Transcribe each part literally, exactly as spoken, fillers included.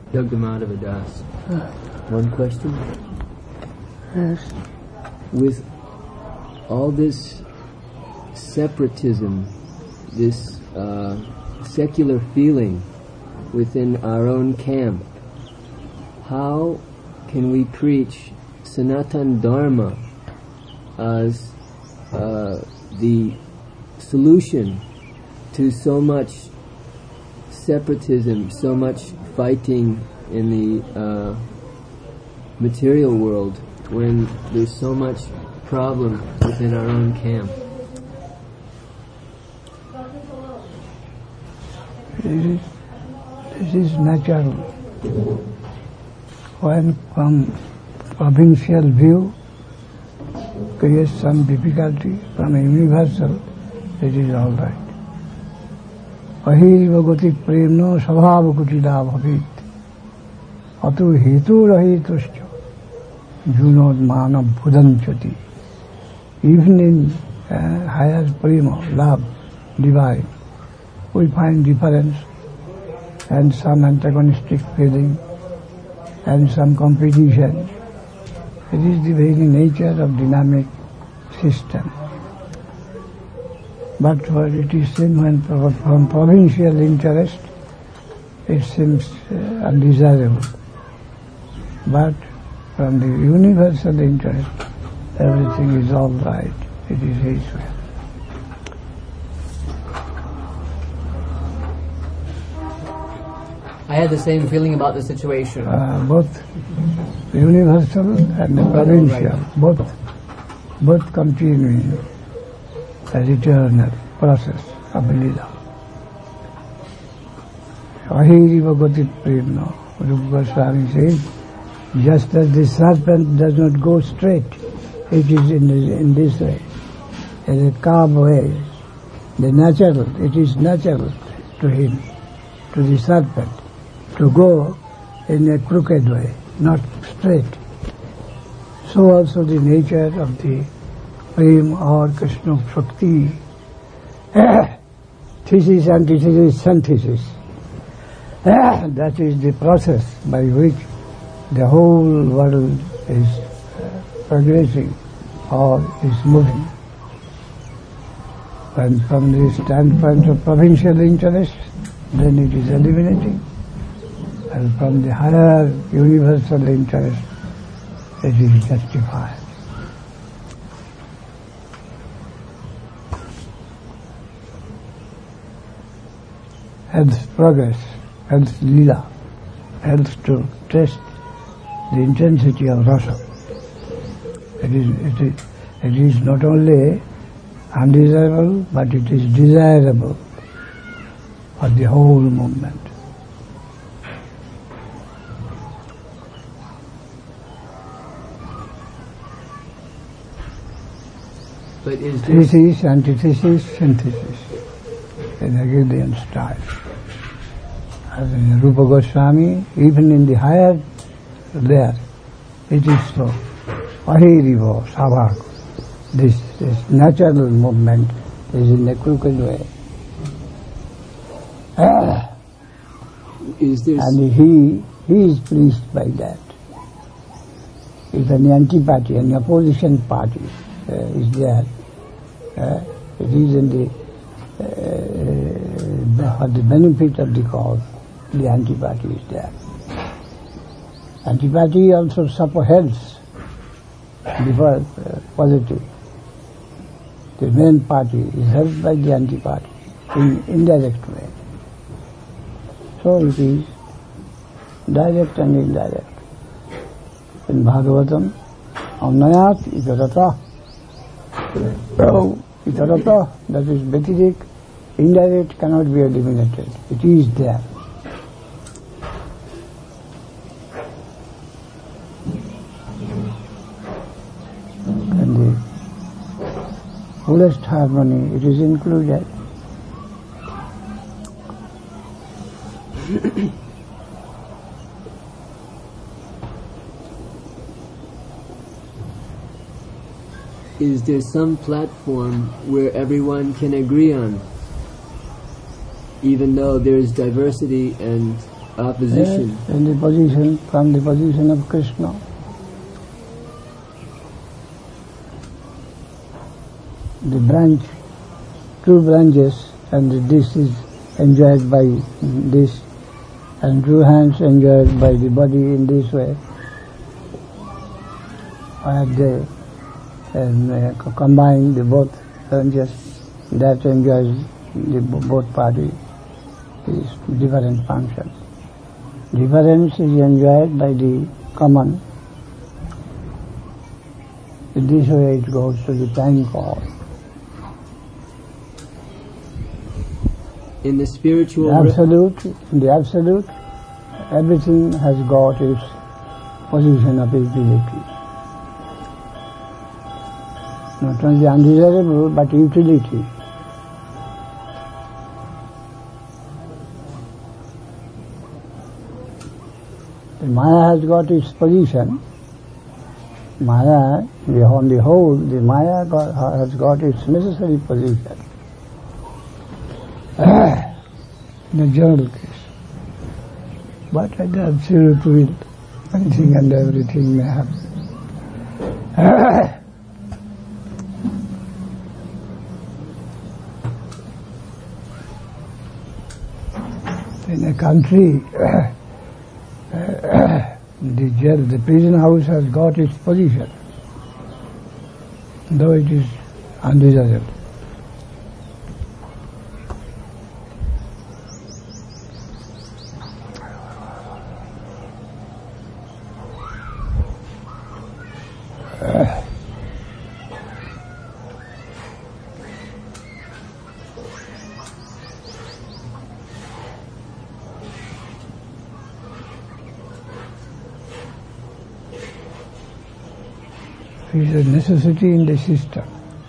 Dugdamadava Das. Uh, One question? yes. With all this separatism, this uh, secular feeling within our own camp, how can we preach Sanatana Dharma as uh, the solution to so much separatism, so much fighting in the uh, material world, when there's so much problem within our own camp? This is, this is natural. When from provincial view creates some difficulty, from a universal, it is all right. Ahiriva goti premno sabhava kutila bhavit atu hetu rahituscha junod mana bhudanchati. Even in uh, higher prema, love, divine, we find difference and some antagonistic feeling and some competition. It is the very nature of dynamic system. But for it is seen when from provincial interest, it seems uh, undesirable. But from the universal interest, everything is all right. It is His will. I had the same feeling about the situation. Uh, both the universal and the provincial, right. both both continuing as eternal process of Lila. Ahiriva goti premna. Rupa Goswami says, just as the serpent does not go straight, it is in, the, in this way, as a carved way. The natural, it is natural to him, to the serpent, to go in a crooked way, not straight. So also the nature of the Prem or Krishna Bhakti, thesis, antithesis, synthesis. That is the process by which the whole world is uh, progressing or is moving. And from the standpoint of provincial interest, then it is eliminating. And from the higher universal interest, it is justified. Hence progress, hence lila, hence to test the intensity of rasa. It is, it is, it is not only undesirable, but it is desirable for the whole movement. But is this Thesis, antithesis, synthesis in Hegelian style. As in Rupa Goswami, even in the higher there, it is so. Ahirivo, Savak. This, this natural movement is in a crooked way. Ah. is this And he, he is pleased by that. If any anti-party, any opposition party uh, is there, uh, it is in the, uh, for the benefit of the cause, the anti-party is there. Anti-party also support helps before uh, positive. The main party is helped by the anti-party in indirect way. So it is direct and indirect. In Bhagavatam, Amnayat itarata. So, itarata, that is Vedic, indirect cannot be eliminated. It is there. And the fullest harmony, it is included. is there some platform where everyone can agree on, even though there is diversity and opposition. Yes, in the position, from the position of Krishna. The branch, two branches, and this is enjoyed by this, and two hands enjoyed by the body in this way. Where they um, uh, combine the both branches, that enjoys the both parties is different functions. Difference is enjoyed by the common. In this way it goes to the time call. In the spiritual The absolute, in the absolute, everything has got its position of utility. Not only undesirable, but utility. The Maya has got its position. Maya, the, on the whole, the Maya got, has got its necessary position. In the general case. But at the absolute will, anything and everything may happen. In a country, the jail, the prison house has got its position, though it is undesirable. It is a necessity in the system.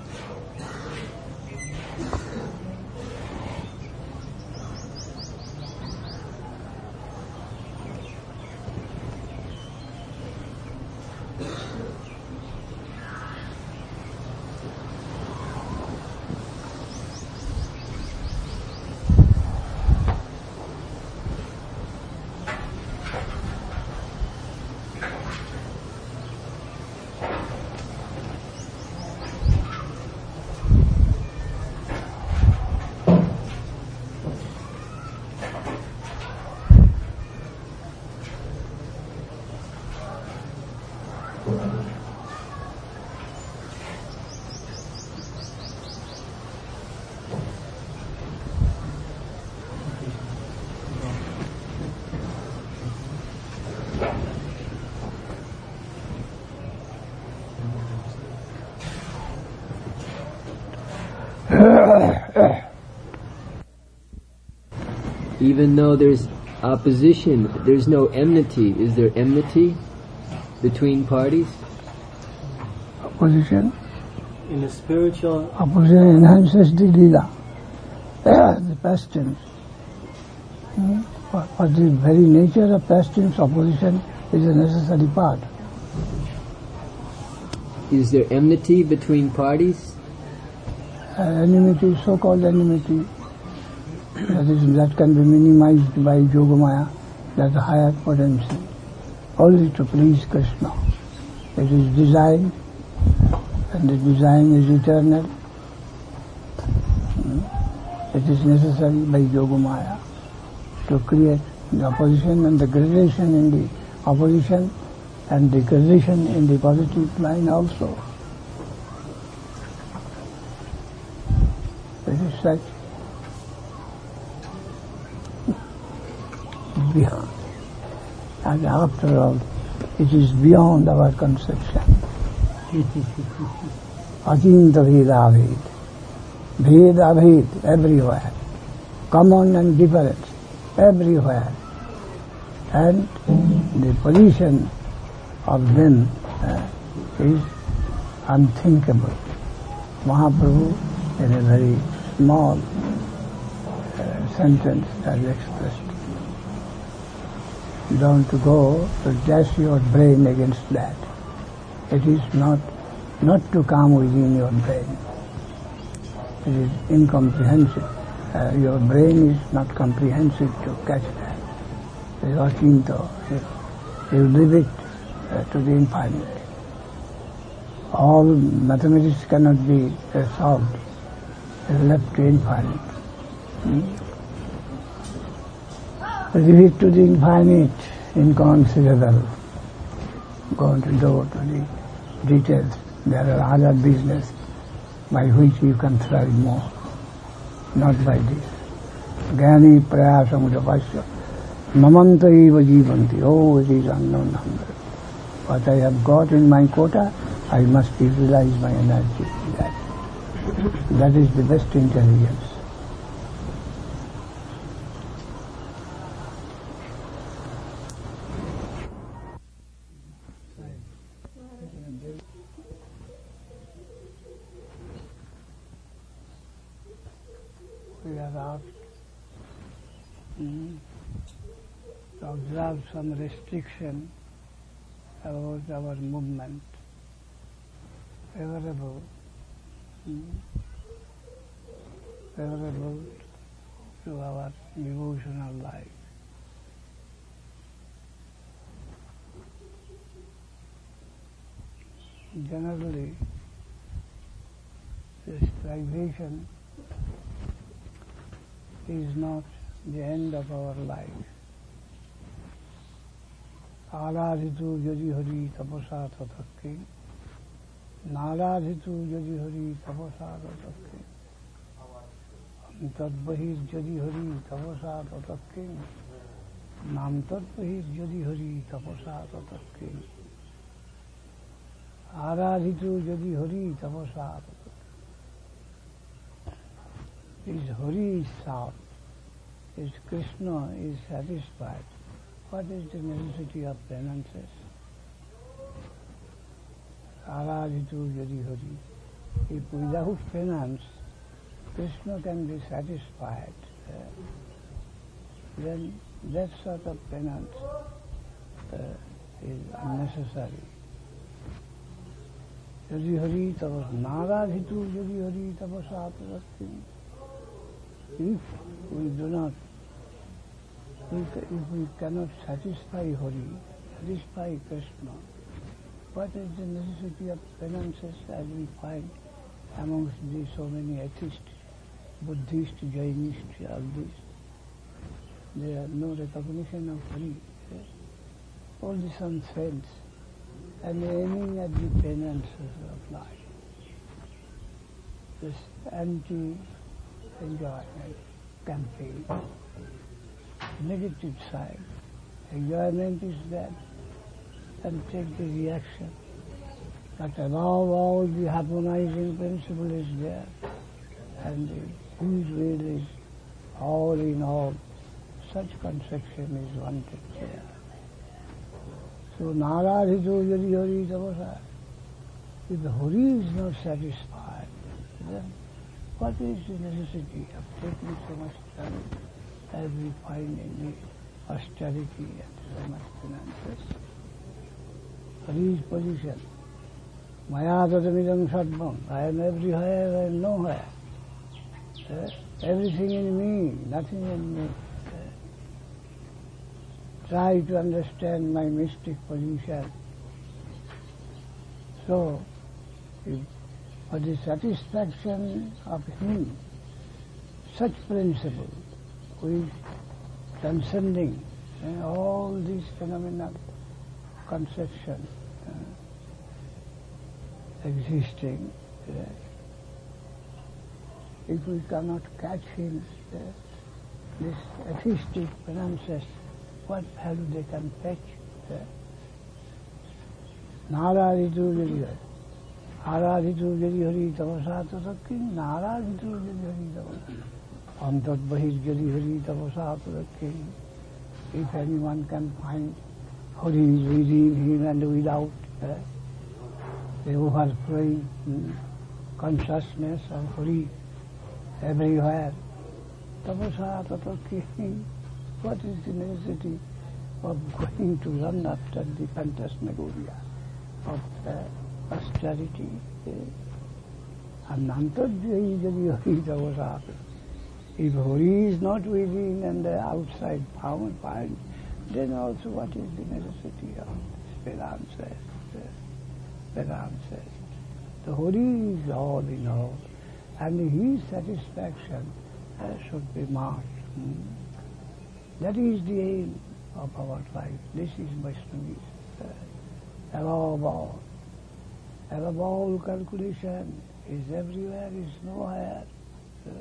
Even though there's opposition, there's no enmity. Is there enmity between parties? Opposition? In the spiritual... Opposition enhances the lila, the pastimes. Hmm? For, for the very nature of pastimes, opposition is a necessary part. Is there enmity between parties? Uh, enmity, so-called enmity, that is, that can be minimized by Yogamaya, that higher potency, only to please Krishna. It is design, and the design is eternal. Hmm? It is necessary by Yogamaya to create the opposition and the gradation in the opposition and the gradation in the positive line also. It is such beyond. And after all, it is beyond our conception. Achinta Veda Ved. Veda Ved everywhere. Common and different everywhere. And the position of them uh, is unthinkable. Mahaprabhu, in a very small uh, sentence, has expressed. Don't go to dash your brain against that. It is not not to come within your brain. It is incomprehensible. Uh, your brain is not comprehensive to catch that. is Achinta. You leave it uh, to the infinite. All mathematics cannot be uh, solved. It's left to infinite. Hmm? Leave it to the infinite, inconsiderable. Go into go to the details. There are other business by which you can thrive more, not by this. Jnani prayasamudapasya mamanta eva jivanti. Oh, it is unknown number. What I have got in my quota, I must utilize my energy in that. That is the best intelligence. We are asked mm, to observe some restriction about our movement, favorable, mm, favorable to our devotional life. Generally, this privation is not the end of our life. Aradhitu yadi hari tapasa tatakke, naradhitu yadi hari tapasa tatakke, tadbahir yadi hari tapasa tatakke, nam tadbahir yadi hari tapasa tatakke, aradhitu yadi hari tapasa tatakke. Is Hari is sought, is Krishna is satisfied. What is the necessity of penances? Aradhitu yadi Hari. If without penance, Krishna can be satisfied, uh, then that sort of penance uh, is unnecessary. Yadi Hari tapas naradhitu yadi Hari tapasa tatakke. If we do not, if we cannot satisfy Hari, satisfy Krishna, what is the necessity of penances as we find amongst these so many atheists, Buddhists, Jainists, all these? There are no recognition of Hari. All the sun-saints and aiming at the penances of life. This anti enjoyment campaign. Negative side. Enjoyment is that, and take the reaction. But above all, the harmonizing principle is there, and the huge will is all in all. Such conception is wanted there. So, naradhitu yadi Hari tapasa. If the Hari is not satisfied, then what is the necessity of taking so much time as we find in the austerity and so much finances? Hari's position. Maya tatamidam sarvam. I am everywhere, I am nowhere. Uh, everything in me, nothing in me. Uh, try to understand my mystic position. So, if for the satisfaction of him, such principle, which transcending uh, all these phenomena of conception uh, existing, uh, if we cannot catch him, uh, this atheistic penances, what value they can fetch? Uh, Naradhitu yadi Hari. Aradhitu yadi Hari tapasa tatakke, naradhitu yadi Hari tapasa. Antadbahir yadi Hari tapasa tatakke. If anyone can find Hari within him and without, uh, the overflowing mm, consciousness of Hari everywhere, tapasa tatakke. What is the necessity of going to run after the phantasmagoria of uh, austerity? Anantadhyayi jadi Hari tapasa. If Hari is not within and the outside found, find then also what is the necessity of Vedanta says? Vedanta says, the Hari is all in all, and his satisfaction uh, should be marked. Hmm? That is the aim of our life. This is Vaishnavism. Uh, above all, above all calculation, is everywhere, is nowhere. Uh,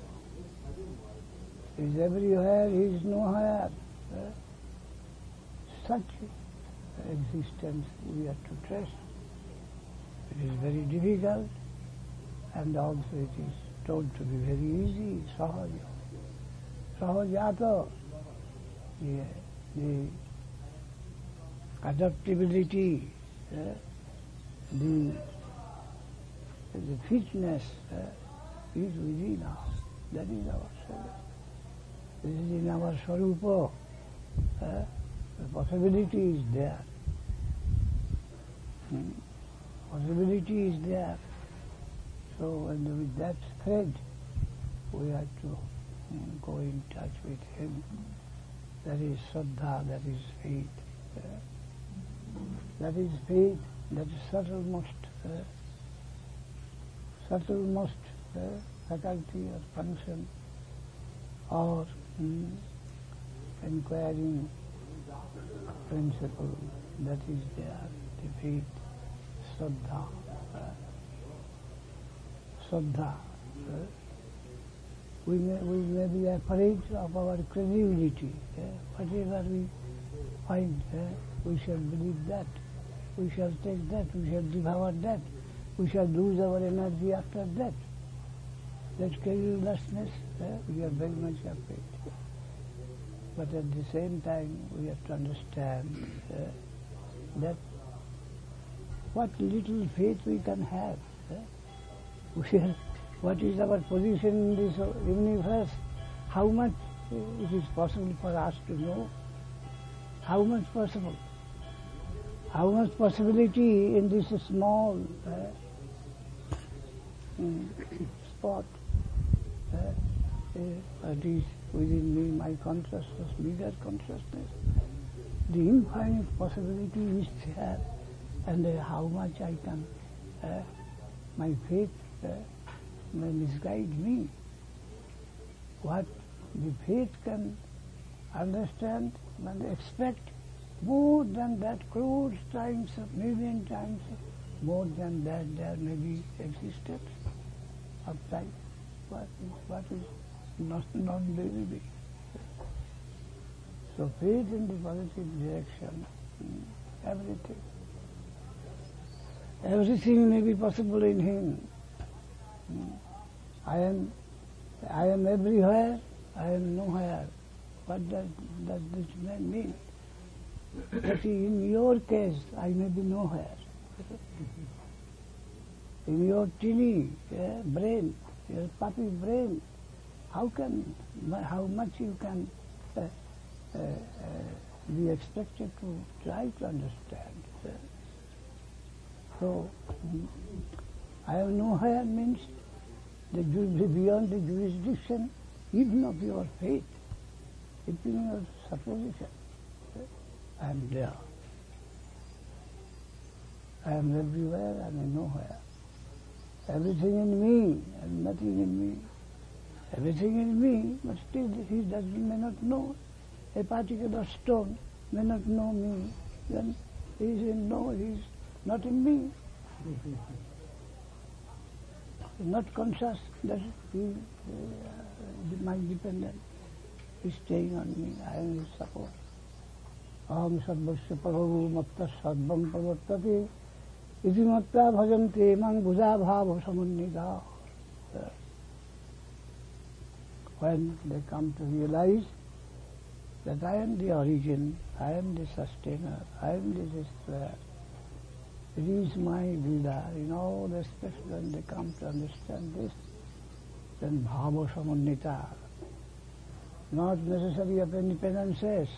is everywhere, is nowhere. Uh, such existence we have to trust. It is very difficult, and also it is told to be very easy, sahaja. Sahajata, the, the adaptability, uh, the, the fitness uh, is within us. That is our self. This is in our Swarupa. Uh, the possibility is there. Hmm. Possibility is there. So, and with that thread, we have to hmm, go in touch with Him. That is Shraddha, that is faith. Uh, that is faith, that is subtlemost, uh, subtlemost uh, faculty or function or hmm, inquiring principle that is there, the faith, Shraddha. Uh, Shraddha. Uh, we, may, we may be afraid of our credibility. Uh, whatever we find, uh, we shall believe that. We shall take that. We shall devour that. We shall lose our energy after that. That carelessness, uh, we are very much afraid. But at the same time, we have to understand uh, that what little faith we can have. Uh, we are, what is our position in this universe? How much it is possible for us to know? How much possible? How much possibility in this small uh, spot? Uh, uh, it is within me, my consciousness, bigger consciousness. The infinite possibility is there, and uh, how much I can, uh, my faith uh, may misguide me. What the faith can understand and expect, more than that, crores times, million times, more than that, there may be existence of time. What is, what is not non-believing. So faith in the positive direction, everything. Everything may be possible in Him. I am, I am everywhere, I am nowhere. What does, does this mean? That in your case, I may be nowhere. In your teeny yeah, brain, your puppy brain, how can, how much you can uh, uh, uh, be expected to try to understand? Uh, so, I have nowhere means the beyond the jurisdiction even of your faith, even your supposition. I am there. I am everywhere, I am nowhere. Everything in me and nothing in me. Everything in me, but still he does may not know. A particular stone may not know me. Then he is in no, he is not in me. He is not conscious that he, uh, my dependent is staying on me. I am his support. Aham sarvasya paravo matta sarvam pravartate iti matta bhajante mang bhuja bhava samunnita. When they come to realize that I am the origin, I am the sustainer, I am the destroyer, it is my leader, in all respects, when they come to understand this, then bhava samunnita, not necessary of any penances,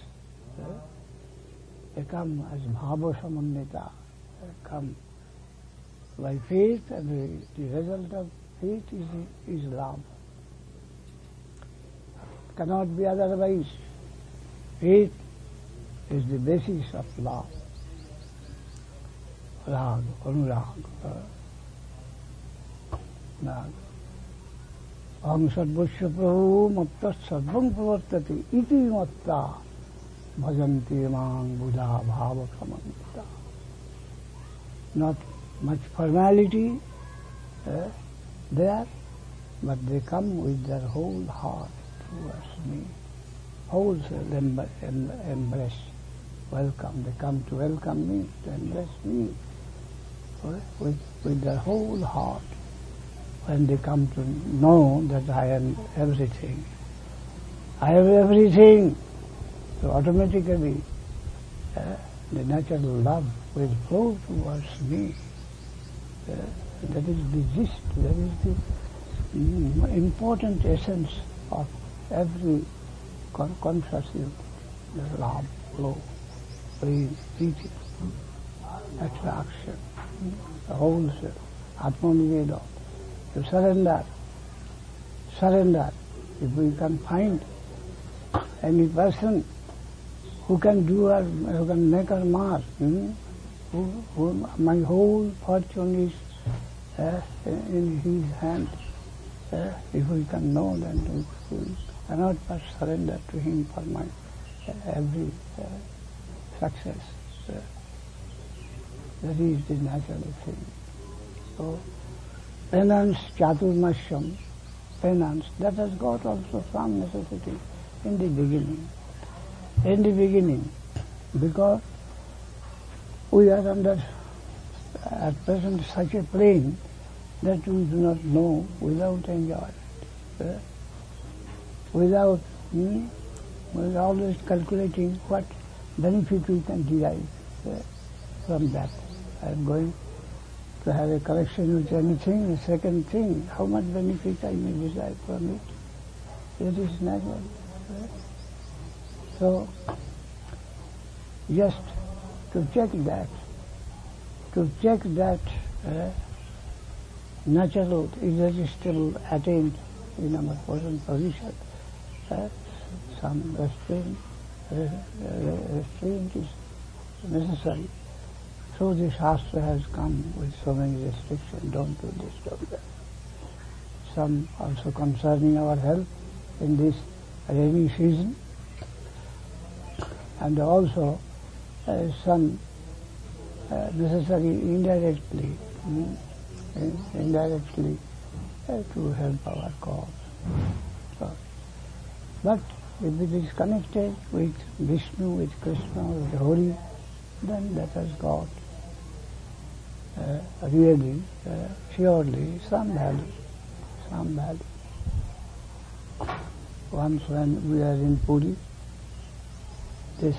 they come as bhava samunnita, they come by faith, and the, the result of faith is, is love. Cannot be otherwise. Faith is the basis of love. Rag, anurag, rag. Aham sarvasya prabhu matta sarvam pravartati iti matta bhajanti mang buddha bhava pramanta. Not much formality uh, there, but they come with their whole heart towards me. Wholesale em- em- embrace, welcome. They come to welcome me, to embrace me with, with their whole heart. When they come to know that I am everything, I have everything, so automatically uh, the natural love will flow towards me. Uh, that is the gist, that is the mm, important essence of every con- conscious unit. The love, flow, breathe, breathing, attraction, the wholesale, Atmaniveda. To surrender, surrender. If we can find any person who can do our, who can make our mark, hmm? who, who, my whole fortune is uh, in his hand. Uh, if we can know, then we, we cannot but surrender to him for my uh, every uh, success. Uh, that is the natural thing. So, penance, chaturmashyam, penance, that has got also some necessity in the beginning. In the beginning, because we are under, at present, such a plane that we do not know without enjoyment. Uh, without, hmm, we are always calculating what benefit we can derive uh, from that. I am going to have a connection with anything. The second thing, how much benefit I may derive from it. It is natural. Right? So, just to check that, to check that uh, natural irresistible attained in our present position, uh, some restraint, uh, restraint is necessary. So the Shastra has come with so many restrictions, don't do this, don't do that. Some also concerning our health in this rainy season, and also uh, some uh, necessary indirectly, mm, indirectly uh, to help our cause. So, but if it is connected with Vishnu, with Krishna, with Hori, then that has got Uh, really, uh, surely, some value, some value. Once when we are in Puri, this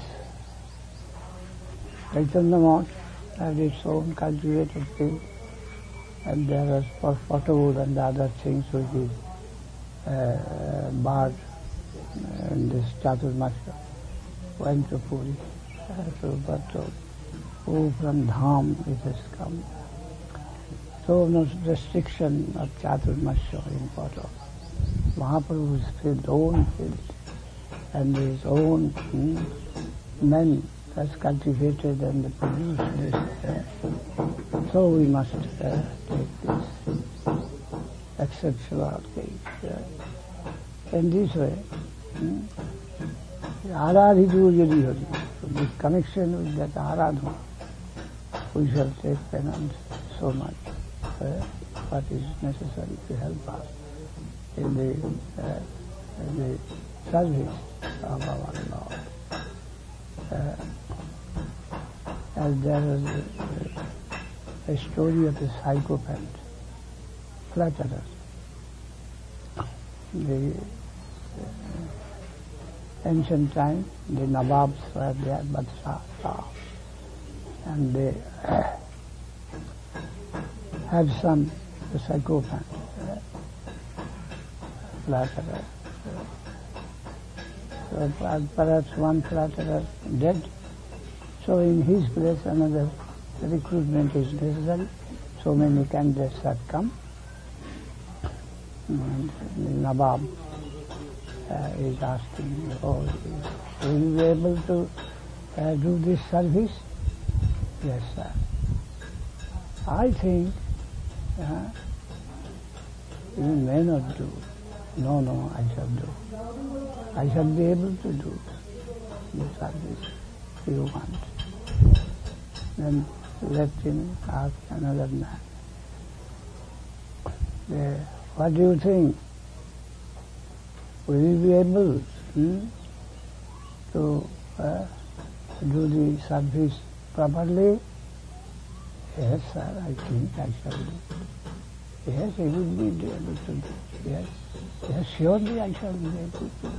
Chaitanya Math had its own cultivated field, and there was for photowood and other things which is uh, barred in this Chaturmasya. Went to Puri, uh, to Bhattod. Oh, from Dham it has come. So no restriction of Chaturmasya in Poto. Mahaprabhu's field, own field, and his own hmm, men has cultivated and produced this. Uh, so we must uh, take this exceptional case. Uh, in this way, hmm, Aradhitu Yadi Hari. So this connection with that Aradhana, we shall take penance so much, uh, what is necessary to help us in the, uh, in the service of our Lord. Uh, and there is a, a story of a psychopath, flatterer. The uh, ancient time, the Nawabs were there, Badshah, and they uh, had some psychopath, uh, flatterer. So perhaps one flatterer dead, so in his place another recruitment is necessary. So many candidates have come, and the Nawab uh, is asking, oh, will you be able to uh, do this service? Yes, sir. I think uh, you may not do. No, no, I shall do. I shall be able to do the service you want. Then let him ask another man. Uh, what do you think? Will you be able hmm, to uh, do the service properly? Yes, sir, I think I shall do. Yes, I will be able to do. Yes, yes, surely I shall be able to do.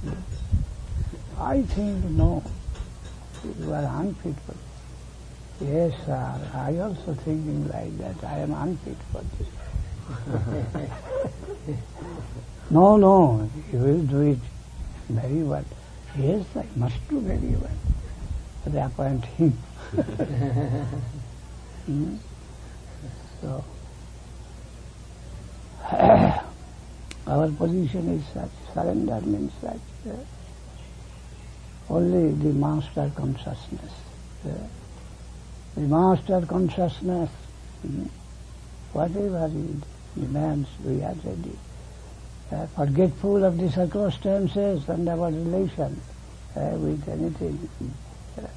I think, no, you are unfit for this. Yes, sir, I also thinking like that. I am unfit for this. No, no, you will do it very well. Yes, I must do very well. But they appoint him. hmm? So, our position is such, surrender means such. Uh, only the master consciousness. Uh, the master consciousness, hmm, whatever he demands, we are ready. Uh, forgetful of the circumstances and our relation uh, with anything. Uh,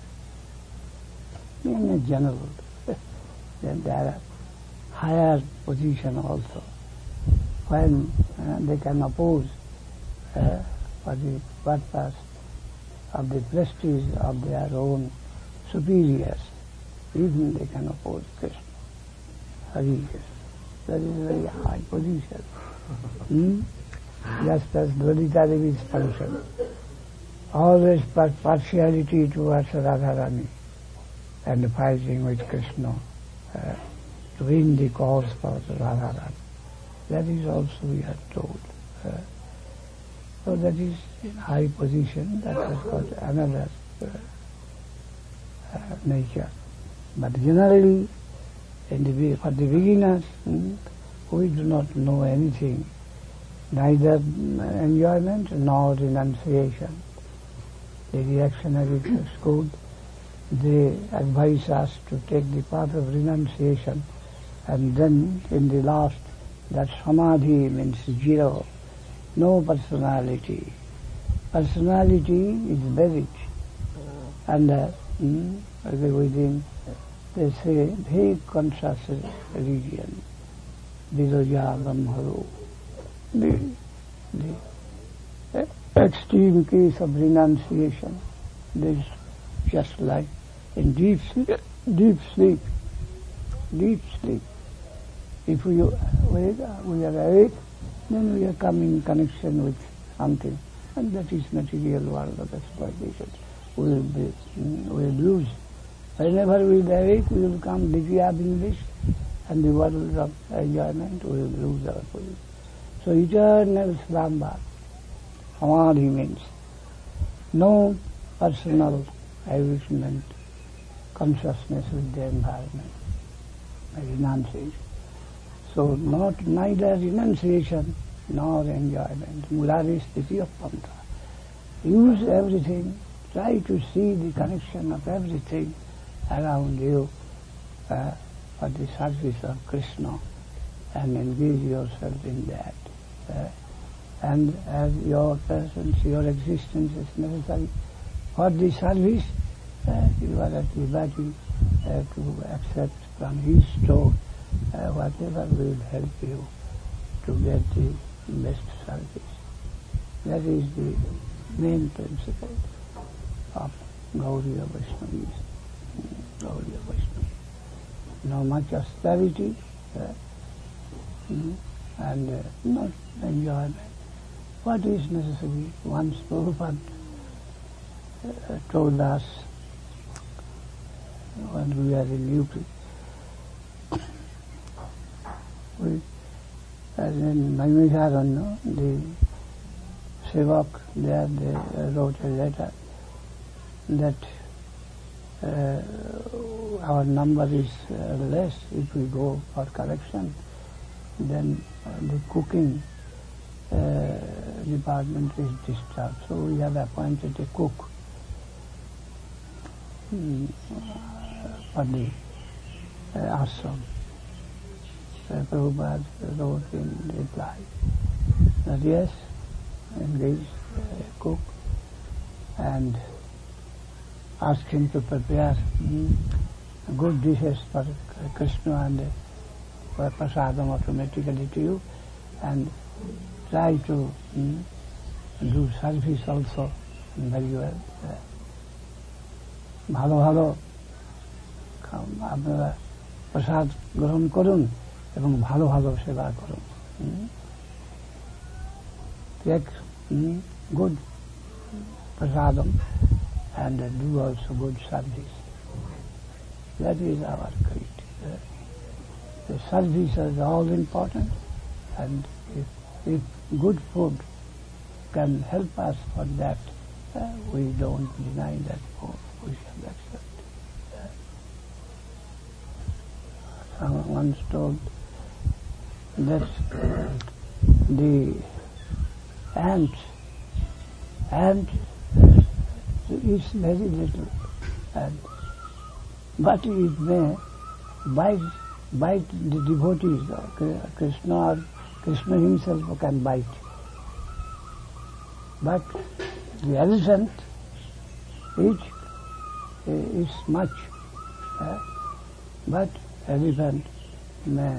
in a general, then there are higher position also. When uh, they can oppose uh, for the purpose of the prestige of their own superiors, even they can oppose Krishna. Hari Krishna. That is a very high position. hmm? Just as Dvalita Devi's function. Always par- partiality towards Radharani and fighting with Krishna uh, to win the cause for Radharani. That is also we are told. Uh, so that is in high position, that has got another uh, uh, nature. But generally, in the, for the beginners, hmm, we do not know anything, neither enjoyment nor renunciation. The reactionary school, they advise us to take the path of renunciation, and then in the last, that samadhi means zero, no personality. Personality is buried, and uh, mm, within, they say, vague conscious region, Vidoja Brahmaru. The, the extreme case of renunciation, this just like in deep sleep, deep sleep, deep sleep. If we awake, we are awake, then we are coming in connection with something, and that is material world of exploitation. We will be, we will lose. Whenever we will awake, we will become divya English, and the world of enjoyment, we will lose our position. So eternal slumber, samadhi means no personal arrangement, consciousness with the environment, renunciation. So not neither renunciation nor enjoyment. Mulari sthiti of panta. Use everything, try to see the connection of everything around you uh, for the service of Krishna, and engage yourself in that. Uh, and as your presence, your existence is necessary for the service, uh, you are at liberty uh, to accept from his store uh, whatever will help you to get the best service. That is the main principle of Gaudiya Vaishnavism. Gaudiya Vaishnavism. No much austerity uh, mm, and uh, not enjoyment. What is necessary? Once Prabhupada uh, told us when we were in U P, we, as in Naimisharanya, the Sevak there, they uh, wrote a letter that uh, our number is uh, less if we go for collection, then uh, the cooking uh, department is disturbed. So we have appointed a cook. mm, for the uh, ashram. So Prabhupada wrote in reply that yes, engage a cook and ask him to prepare mm, good dishes for Krishna and for prasadam automatically to you, and try to mm, do service also very well. ভালো ভালো আপনারা প্রসাদ গ্রহণ করুন এবং ভালো ভালো সেবা করুন. Take mm, good prasadam and do also good service. That is our creed. The service is all important, and if, if good food can help us for that, uh, we don't deny that food. We shall accept. Uh, someone once told that the ant, ant is very little, and but it may bite, bite the devotees. Krishna or Krishna himself can bite. But the elephant, each is much, uh, but elephant may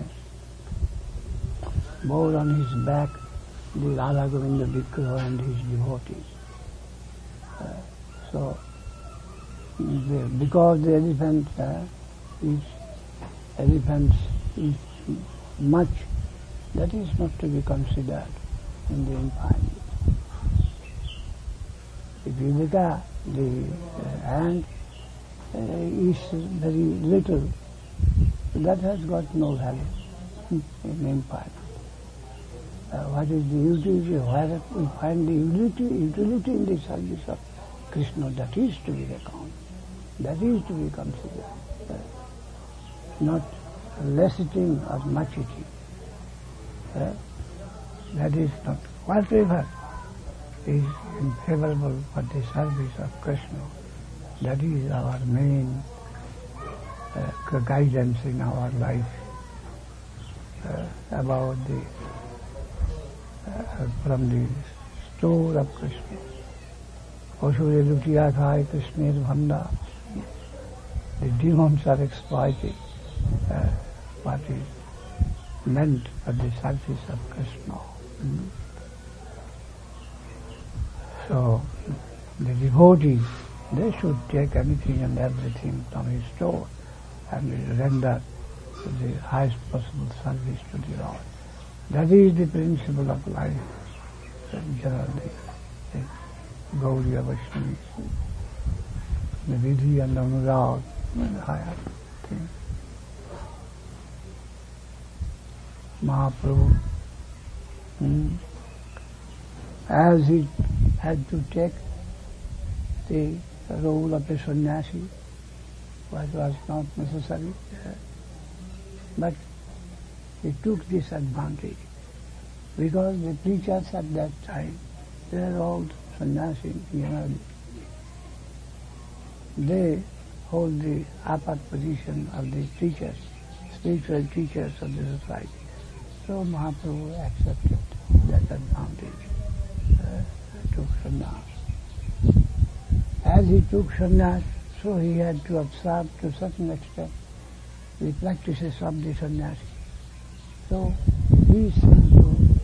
bear on his back the Radha Govinda Vigraha and his devotees. Uh, so, the, because the elephant uh, is elephants is much, that is not to be considered in the infinite. If you look at the uh, ant uh, is very little, that has got no value in infinite. Uh, what is the utility? Where we find the utility, utility in the service of Krishna, that is to be reckoned, that is to be considered, uh, not less eating or much eating. Uh, that is not. Whatever is favorable for the service of Krishna, that is our main uh, guidance in our life uh, about the uh, from the store of Krishna. Oshure lutiya khai Krishner bhanda. The demons are exploiting uh, what is meant for the service of Krishna. Mm. So the devotees, they should take anything and everything from his store and render the highest possible service to the Lord. That is the principle of life, generally. The Gaudiya Vaishnavis, the Vidhi and Anurag, and higher things. Mahaprabhu, hmm, as he had to take the role of a sannyasi, what was not necessary, but he took this advantage, because the preachers at that time, they were all sannyasis, you know, they hold the upper position of the teachers, spiritual teachers of the society. So Mahaprabhu accepted that advantage, uh, took sannyas. As he took sannyas, so he had to observe to a certain extent the practices of the sannyasi. So he seemed to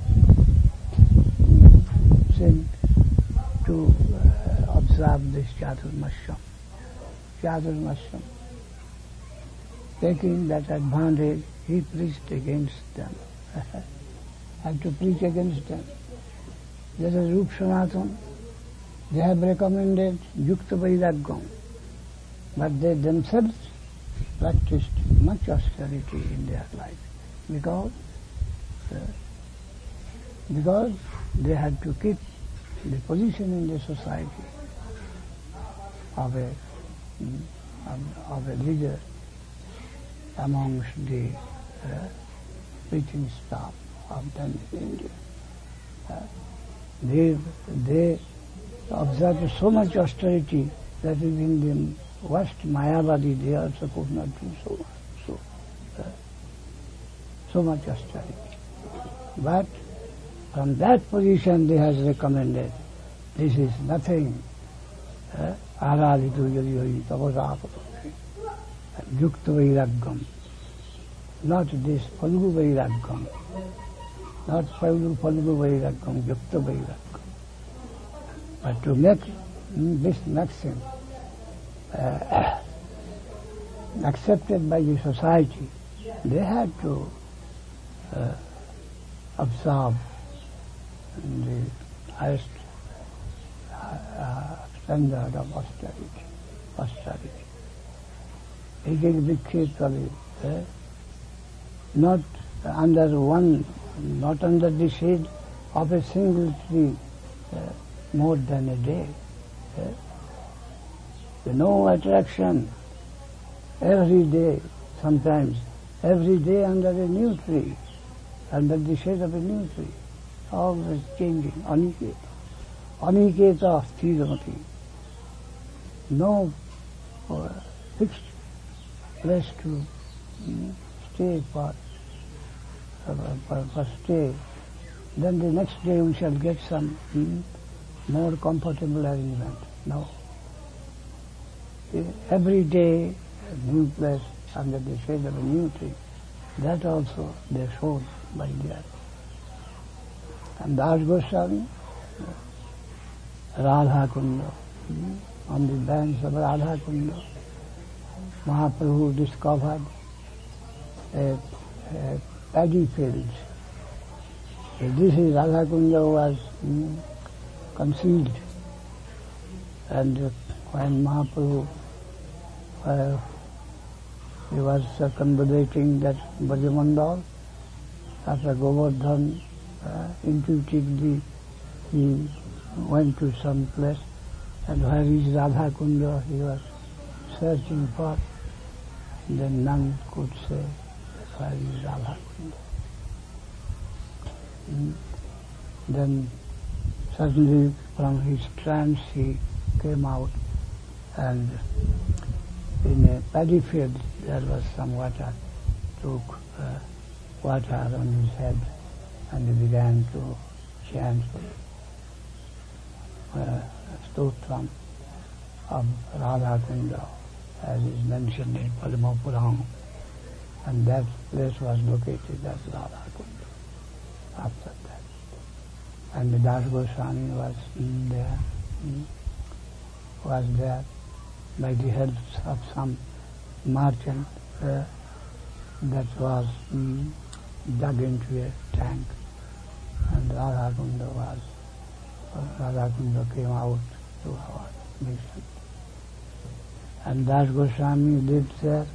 seemed to uh, observe this Chaturmashyam. Chaturmashyam. Taking that advantage, he preached against them. Had to preach against them. There is Rup Sanatan. They have recommended Yukta Vairagyam, but they themselves practiced much austerity in their life, because uh, because they had to keep the position in the society of a of, of a leader amongst the uh, preaching staff of them in India. Uh, they they observed so much austerity that even the worst Mayavadi, they also could not do so so uh, so much austerity. But from that position they has recommended, this is nothing. Aradhitu yadi tapasapati yukta vairagyam. Not this Falgu vairagyam. Not Falgu Falgu vairagyam, yukta vairagyam. But to make this maxim uh, accepted by the society, they had to uh, absorb the highest uh, standard of austerity. austerity. It is Vikshitali, eh? Not under one, not under the shade of a single tree, eh? more than a day. Eh? No attraction. Every day, sometimes, every day under a new tree, under the shade of a new tree, always changing, aniketa. Aniketa sthiramati. No uh, fixed place to mm, stay for, uh, for, for stay. Then the next day we shall get some mm, more comfortable arrangement. No. Every day a new place under the shade of a new tree. That also they showed by their. And Das Goswami, Radha Kunda, on the banks of Radha Kunda, Mahaprabhu discovered a, a paddy field. This is Radha Kunda was mm, concealed. And uh, when Mahaprabhu uh, he was circumambulating that Brajamandal, after Govardhan uh, intuitively he went to some place, and where is Radha Kunda he was searching for. Then none could say where is Radha Kunda. Mm. Then suddenly from his trance he came out, and in a paddy field there was some water, took uh, water on his head, and he began to chant uh, Stotram of Radha Kunda, as is mentioned in Padma Purana. And that place was located as Radha Kunda after that. And the Das Goswami was in there, was there by the help of some merchant uh, that was mm, dug into a tank, and Radha Kunda was, uh, Radha Kunda came out to our mission. And Das Goswami lived there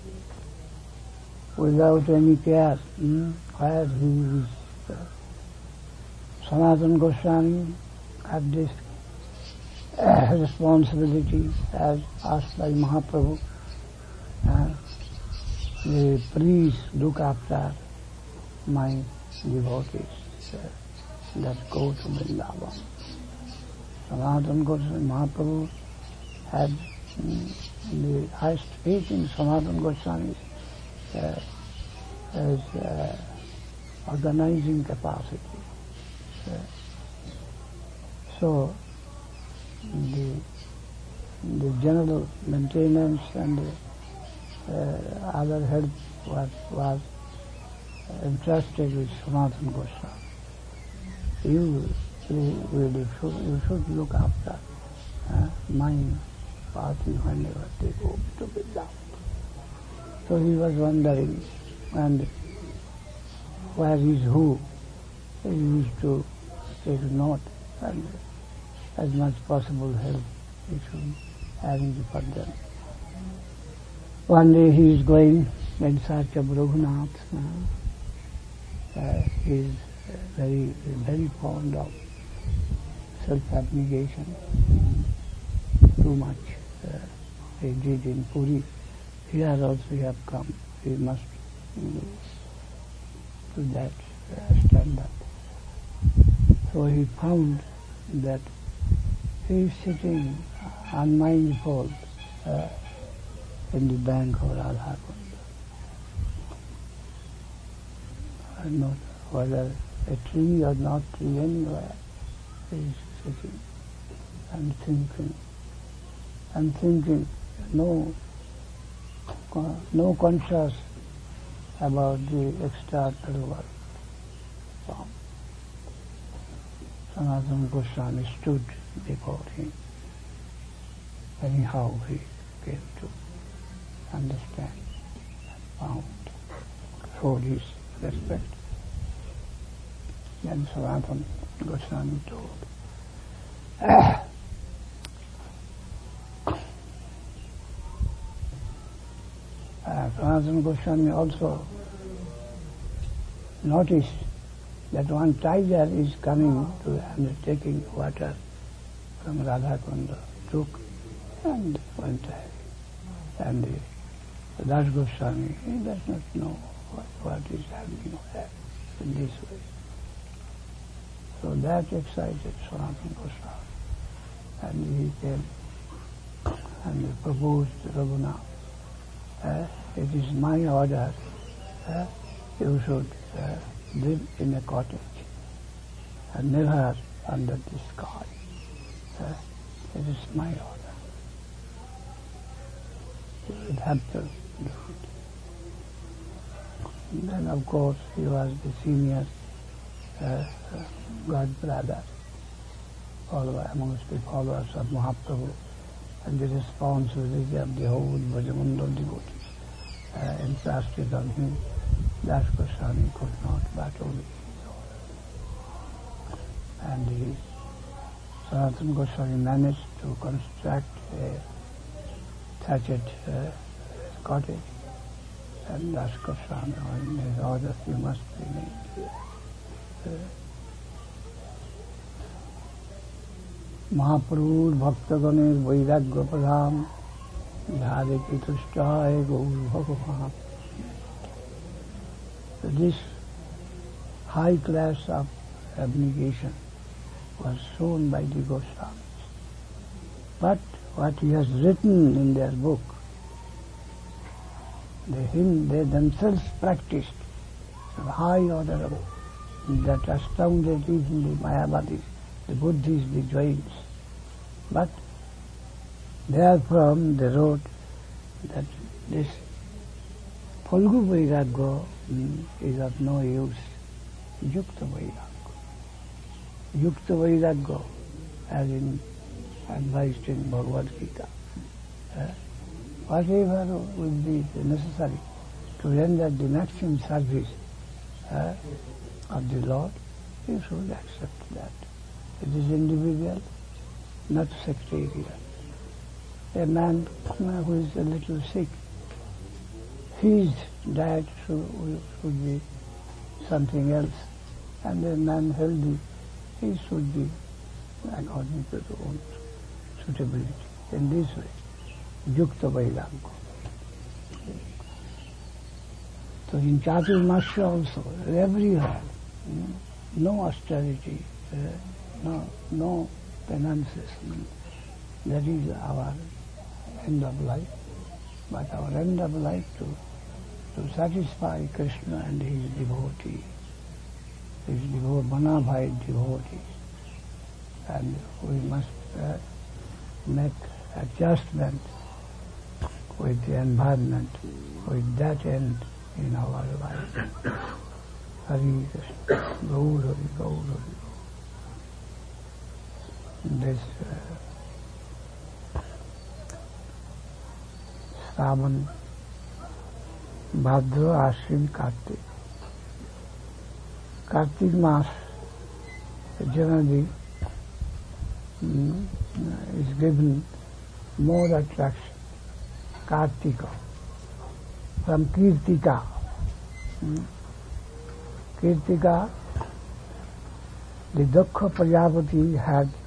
without any care, mm, where he is. Uh, Sanatana Goswami had this uh, responsibility as asked by Mahaprabhu. Uh, the priests look after my devotees uh, that go to Vrindavan. Sanatana Goswami, Mahaprabhu had mm, the highest faith in Sanatana Goswami uh, as uh, organizing capacity. Uh, so the the general maintenance and the, uh, other help was was entrusted with Sanatana Goswami. You really should you should look after uh, my party whenever they go to Vrindavan. So he was wondering, and where is who? He used to take note, and as much possible help he should arrange for them. One day he is going in search of Raghunath. Uh, he is very, very fond of self-abnegation, too much. Uh, he did in Puri. Here also he have come. He must mm, to that uh, standard. So he found that he is sitting unmindful uh, in the bank of Radha Kunda. I don't know whether a tree or not tree anywhere is sitting and thinking and thinking, no, no conscious about the external world. So, Sanatana Goswami stood before him. Anyhow he came to understand and found, showed his respect. Then Sanatana Goswami told, uh, Sanatana Goswami also noticed that one tiger is coming to and taking water from Radha Kunda, took and went ahead. And the Das Goswami, he does not know what, what is happening there in this way. So that excited Sanatana Goswami. And he came and he proposed to Raghunath, uh, it is my order, uh, you should uh, live in a cottage and never under the sky. Uh, it is my order. You would have to do it. And then of course he was the senior uh, uh, God brother, follower amongst the followers of Mahaprabhu, and the responsibility of the whole Brajamandal devotees uh, entrusted on him. Das Goswami could not but obey his order. And he, Sanatana Goswami managed to construct a thatched uh, cottage, and Das Goswami, in his order, you must remain here. Uh, Mahaprabhu Bhaktaganer Vairagya Pradham Dhare Kitushtaye Gaur Bhagavan. So this high class of abnegation was shown by the Goswamis. But what he has written in their book, they, him, they themselves practiced a high order of that astounded even the Mayavadis, the Buddhists, the Jains. But therefrom they wrote that this Phalgu Vairagya mm, is of no use. Yukta Vairagya. Yukta Vairagya, as in advised in Bhagavad Gita. Uh, whatever would be necessary to render the maximum service uh, of the Lord, you should accept that. It is individual, not sectarian. A man who is a little sick, his diet should, should be something else, and a man healthy, he should be according to the own suitability. In this way, Yukta Vairagya. So in Chaturmasya also, everywhere, no austerity, uh, no, no penances. That is our end of life. But our end of life to, to satisfy Krishna and his devotees, his devo- bona fide devotees. And we must uh, make adjustment with the environment, with that end in our life. Hari Krishna, Gaur Hari, Gaur Hari. This uh, Saman, Bhadra, Ashwin, Kartik. Kartik Mass generally mm, is given more attraction. Kartika, from Kirtika. Mm. Kirtika, the Daksha Prajapati had